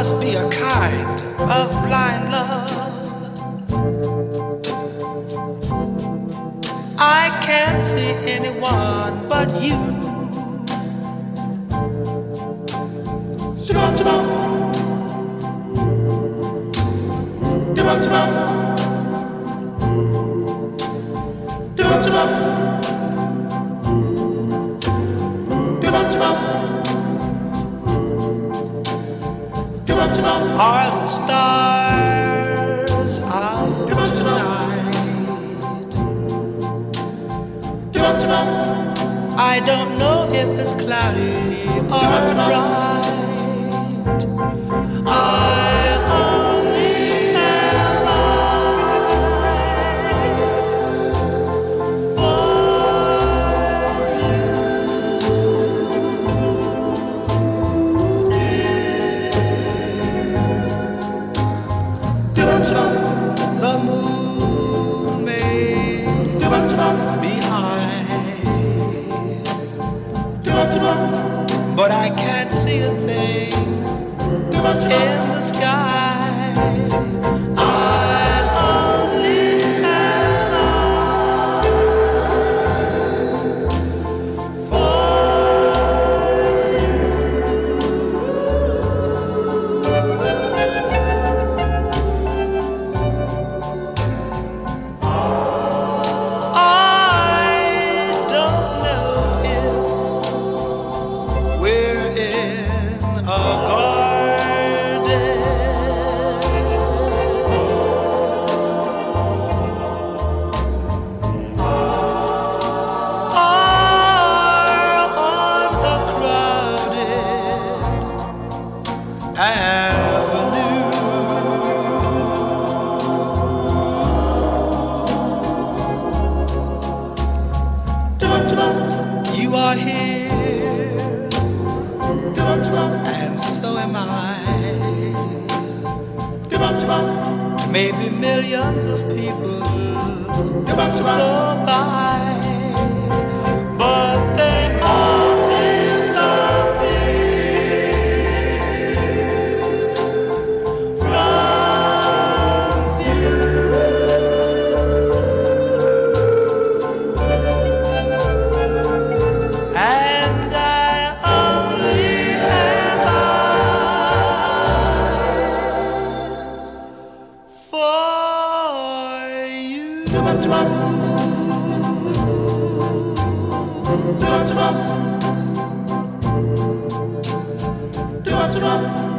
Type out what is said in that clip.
must be a kind of blind love. I can't see anyone but you. Shabam, shabam. Shabam, shabam. Shabam, shabam. Shabam, shabam. Are the stars out tonight? I don't know if it's cloudy or bright. I only have eyes for the moon may be high, but I can't see a thing in the sky. I only have eyes for you are here, and so am I. Maybe millions of people go by, but they all disappear from view. And I only have eyes for you. Do